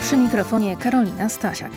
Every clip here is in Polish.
Przy mikrofonie Karolina Stasiak.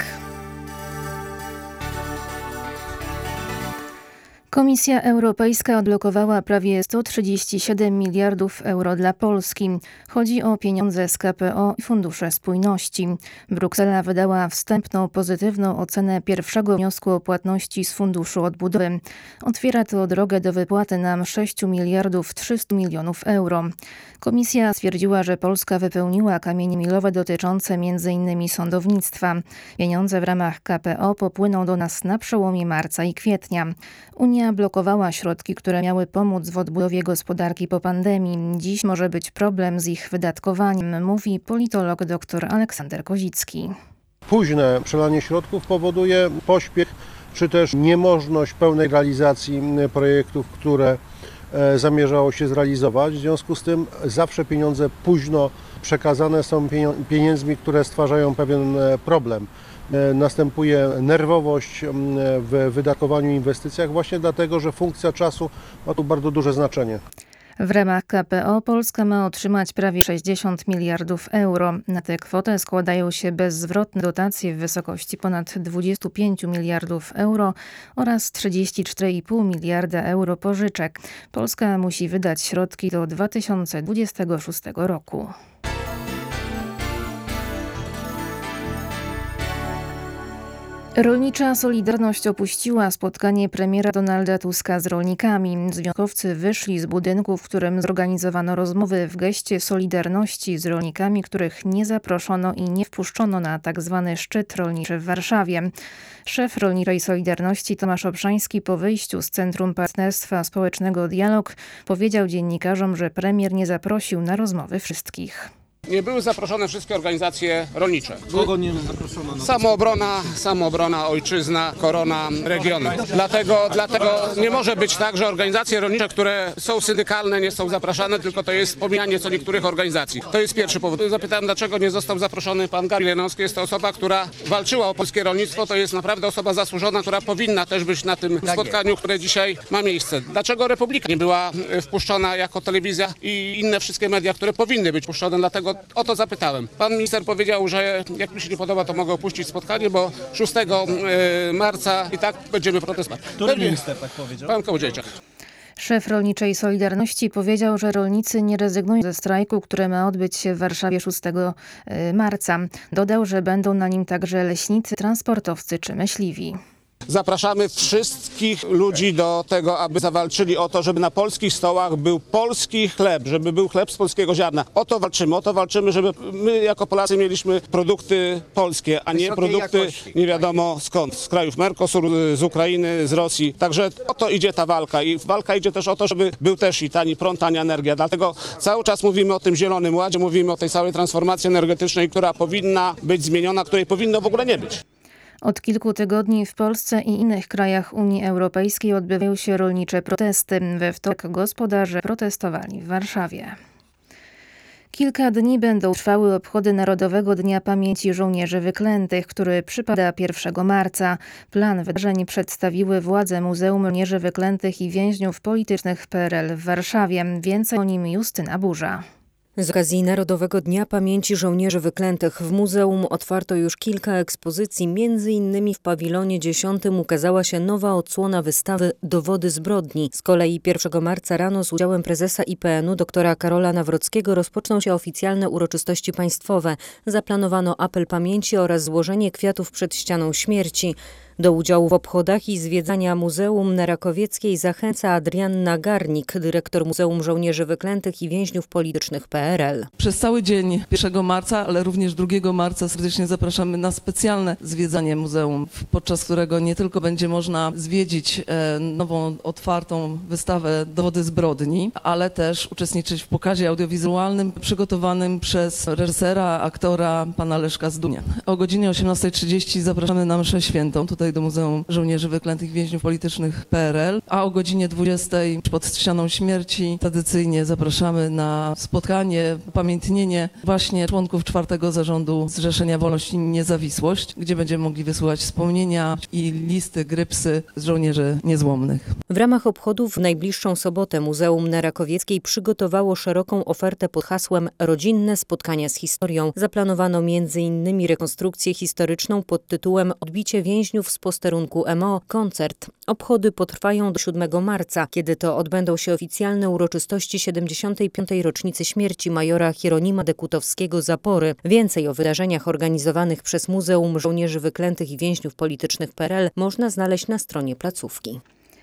Komisja Europejska odblokowała prawie 137 miliardów euro dla Polski. Chodzi o pieniądze z KPO i Fundusze Spójności. Bruksela wydała wstępną pozytywną ocenę pierwszego wniosku o płatności z Funduszu Odbudowy. Otwiera to drogę do wypłaty nam 6 miliardów 300 milionów euro. Komisja stwierdziła, że Polska wypełniła kamienie milowe dotyczące m.in. sądownictwa. Pieniądze w ramach KPO popłyną do nas na przełomie marca i kwietnia. Unia blokowała środki, które miały pomóc w odbudowie gospodarki po pandemii. Dziś może być problem z ich wydatkowaniem, mówi politolog dr Aleksander Kozicki. Późne przelanie środków powoduje pośpiech, czy też niemożność pełnej realizacji projektów, które zamierzało się zrealizować. W związku z tym zawsze pieniądze późno przekazane są pieniędzmi, które stwarzają pewien problem. Następuje nerwowość w wydatkowaniu inwestycjach właśnie dlatego, że funkcja czasu ma tu bardzo duże znaczenie. W ramach KPO Polska ma otrzymać prawie 60 miliardów euro. Na tę kwotę składają się bezzwrotne dotacje w wysokości ponad 25 miliardów euro oraz 34,5 miliarda euro pożyczek. Polska musi wydać środki do 2026 roku. Rolnicza Solidarność opuściła spotkanie premiera Donalda Tuska z rolnikami. Związkowcy wyszli z budynku, w którym zorganizowano rozmowy w geście solidarności z rolnikami, których nie zaproszono i nie wpuszczono na tzw. szczyt rolniczy w Warszawie. Szef Rolniczej Solidarności Tomasz Obszański po wyjściu z Centrum Partnerstwa Społecznego Dialog powiedział dziennikarzom, że premier nie zaprosił na rozmowy wszystkich. Nie były zaproszone wszystkie organizacje rolnicze. Kogo nie zaproszono? Samoobrona, ojczyzna, korona, regiony. Dlatego nie może być tak, że organizacje rolnicze, które są syndykalne, nie są zapraszane, tylko to jest pomijanie co niektórych organizacji. To jest pierwszy powód. Zapytałem, dlaczego nie został zaproszony pan Gabriel Lenowski. Jest to osoba, która walczyła o polskie rolnictwo. To jest naprawdę osoba zasłużona, która powinna też być na tym spotkaniu, które dzisiaj ma miejsce. Dlaczego Republika nie była wpuszczona jako telewizja i inne wszystkie media, które powinny być wpuszczone? Dlatego o to zapytałem. Pan minister powiedział, że jak mi się nie podoba, to mogę opuścić spotkanie, bo 6 marca i tak będziemy protestować. Który minister tak powiedział? Pan Kołodziejczak. Szef Rolniczej Solidarności powiedział, że rolnicy nie rezygnują ze strajku, który ma odbyć się w Warszawie 6 marca. Dodał, że będą na nim także leśnicy, transportowcy czy myśliwi. Zapraszamy wszystkich ludzi do tego, aby zawalczyli o to, żeby na polskich stołach był polski chleb, żeby był chleb z polskiego ziarna. O to walczymy, żeby my jako Polacy mieliśmy produkty polskie, a nie produkty nie wiadomo skąd, z krajów Mercosur, z Ukrainy, z Rosji. Także o to idzie ta walka i walka idzie też o to, żeby był też i tani prąd, tania energia. Dlatego cały czas mówimy o tym Zielonym Ładzie, mówimy o tej całej transformacji energetycznej, która powinna być zmieniona, której powinno w ogóle nie być. Od kilku tygodni w Polsce i innych krajach Unii Europejskiej odbywają się rolnicze protesty. We wtorek gospodarze protestowali w Warszawie. Kilka dni będą trwały obchody Narodowego Dnia Pamięci Żołnierzy Wyklętych, który przypada 1 marca. Plan wydarzeń przedstawiły władze Muzeum Żołnierzy Wyklętych i Więźniów Politycznych PRL w Warszawie. Więcej o nim Justyna Burza. Z okazji Narodowego Dnia Pamięci Żołnierzy Wyklętych w muzeum otwarto już kilka ekspozycji, m.in. w pawilonie 10 ukazała się nowa odsłona wystawy Dowody zbrodni. Z kolei 1 marca rano z udziałem prezesa IPN-u dr Karola Nawrockiego rozpoczną się oficjalne uroczystości państwowe. Zaplanowano apel pamięci oraz złożenie kwiatów przed ścianą śmierci. Do udziału w obchodach i zwiedzania Muzeum na Rakowieckiej zachęca Adrianna Garnik, dyrektor Muzeum Żołnierzy Wyklętych i Więźniów Politycznych PRL. Przez cały dzień 1 marca, ale również 2 marca serdecznie zapraszamy na specjalne zwiedzanie muzeum, podczas którego nie tylko będzie można zwiedzić nową, otwartą wystawę Dowody zbrodni, ale też uczestniczyć w pokazie audiowizualnym przygotowanym przez reżysera, aktora pana Leszka Zdunia. O godzinie 18:30 zapraszamy na mszę świętą tutaj tutaj do Muzeum Żołnierzy Wyklętych i Więźniów Politycznych PRL, a o godzinie 20 pod ścianą śmierci tradycyjnie zapraszamy na spotkanie, upamiętnienie właśnie członków 4. Zarządu Zrzeszenia Wolność i Niezawisłość, gdzie będziemy mogli wysyłać wspomnienia i listy, grypsy z żołnierzy niezłomnych. W ramach obchodów w najbliższą sobotę Muzeum na Rakowieckiej przygotowało szeroką ofertę pod hasłem Rodzinne spotkania z historią. Zaplanowano m.in. rekonstrukcję historyczną pod tytułem Odbicie więźniów z posterunku MO, koncert. Obchody potrwają do 7 marca, kiedy to odbędą się oficjalne uroczystości 75. rocznicy śmierci majora Hieronima Dekutowskiego Zapory. Więcej o wydarzeniach organizowanych przez Muzeum Żołnierzy Wyklętych i Więźniów Politycznych PRL można znaleźć na stronie placówki.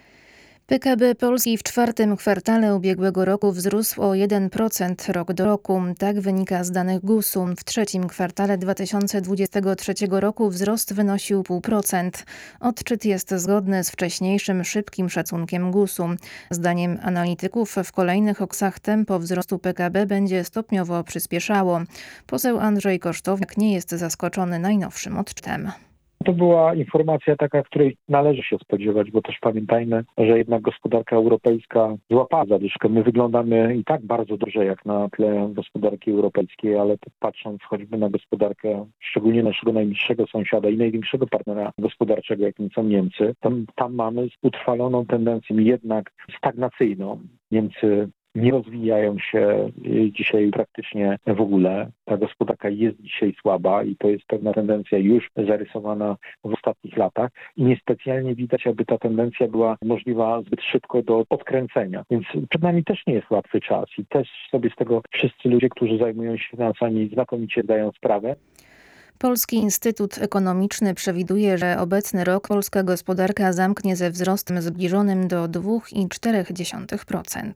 PKB Polski w czwartym kwartale ubiegłego roku wzrósł o 1% rok do roku. Tak wynika z danych GUS-u. W trzecim kwartale 2023 roku wzrost wynosił 0,5%. Odczyt jest zgodny z wcześniejszym szybkim szacunkiem GUS-u. Zdaniem analityków w kolejnych oksach tempo wzrostu PKB będzie stopniowo przyspieszało. Poseł Andrzej Kosztowniak nie jest zaskoczony najnowszym odczytem. To była informacja taka, której należy się spodziewać, bo też pamiętajmy, że jednak gospodarka europejska złapała zadyszkę. My wyglądamy i tak bardzo dobrze jak na tle gospodarki europejskiej, ale patrząc choćby na gospodarkę, szczególnie naszego najbliższego sąsiada i największego partnera gospodarczego, jakim są Niemcy, tam mamy utrwaloną tendencję jednak stagnacyjną. Niemcy nie rozwijają się dzisiaj praktycznie w ogóle. Ta gospodarka jest dzisiaj słaba i to jest pewna tendencja już zarysowana w ostatnich latach i niespecjalnie widać, aby ta tendencja była możliwa zbyt szybko do odkręcenia. Więc przed nami też nie jest łatwy czas i też sobie z tego wszyscy ludzie, którzy zajmują się finansami, znakomicie zdają sprawę. Polski Instytut Ekonomiczny przewiduje, że obecny rok polska gospodarka zamknie ze wzrostem zbliżonym do 2,4%.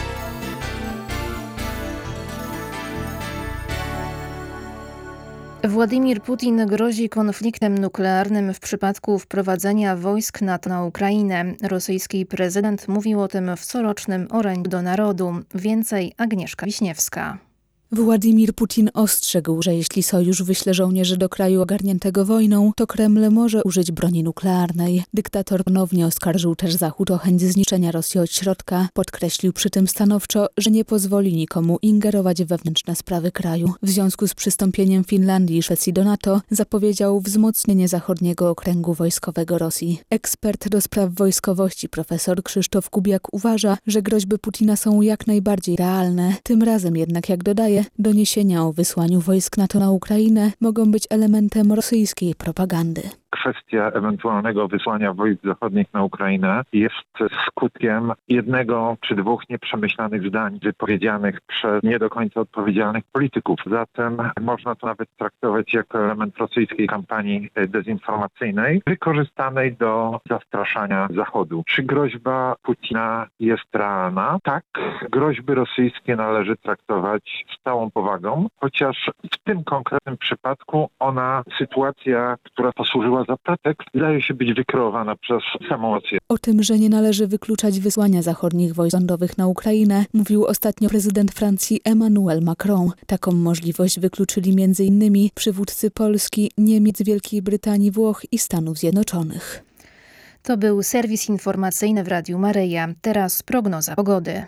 Władimir Putin grozi konfliktem nuklearnym w przypadku wprowadzenia wojsk NATO na Ukrainę. Rosyjski prezydent mówił o tym w corocznym orędziu do narodu. Więcej Agnieszka Wiśniewska. Władimir Putin ostrzegł, że jeśli sojusz wyśle żołnierzy do kraju ogarniętego wojną, to Kreml może użyć broni nuklearnej. Dyktator ponownie oskarżył też Zachód o chęć zniszczenia Rosji od środka. Podkreślił przy tym stanowczo, że nie pozwoli nikomu ingerować w wewnętrzne sprawy kraju. W związku z przystąpieniem Finlandii i Szwecji do NATO zapowiedział wzmocnienie zachodniego okręgu wojskowego Rosji. Ekspert do spraw wojskowości profesor Krzysztof Kubiak uważa, że groźby Putina są jak najbardziej realne. Tym razem jednak, jak dodaje, doniesienia o wysłaniu wojsk NATO na Ukrainę mogą być elementem rosyjskiej propagandy. Kwestia ewentualnego wysłania wojsk zachodnich na Ukrainę jest skutkiem jednego czy dwóch nieprzemyślanych zdań wypowiedzianych przez nie do końca odpowiedzialnych polityków. Zatem można to nawet traktować jako element rosyjskiej kampanii dezinformacyjnej wykorzystanej do zastraszania Zachodu. Czy groźba Putina jest realna? Tak, groźby rosyjskie należy traktować z całą powagą, chociaż w tym konkretnym przypadku sytuacja, która posłużyła za pretekst, wydaje się być wykreowana przez samą Rosję. O tym, że nie należy wykluczać wysłania zachodnich wojsk lądowych na Ukrainę, mówił ostatnio prezydent Francji Emmanuel Macron. Taką możliwość wykluczyli m.in. przywódcy Polski, Niemiec, Wielkiej Brytanii, Włoch i Stanów Zjednoczonych. To był serwis informacyjny w Radiu Maryja. Teraz prognoza pogody.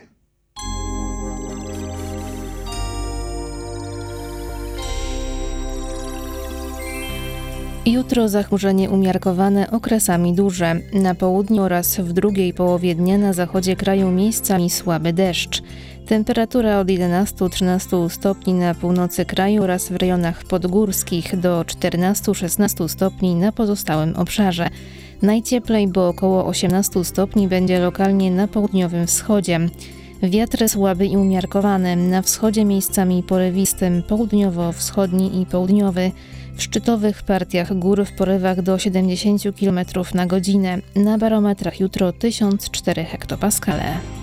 Jutro zachmurzenie umiarkowane, okresami duże. Na południu oraz w drugiej połowie dnia na zachodzie kraju miejscami słaby deszcz. Temperatura od 11-13 stopni na północy kraju oraz w rejonach podgórskich do 14-16 stopni na pozostałym obszarze. Najcieplej, bo około 18 stopni będzie lokalnie na południowym wschodzie. Wiatr słaby i umiarkowany, na wschodzie miejscami porywistym, południowo-wschodni i południowy. W szczytowych partiach gór w porywach do 70 km na godzinę. Na barometrach jutro 1004 hektopaskale.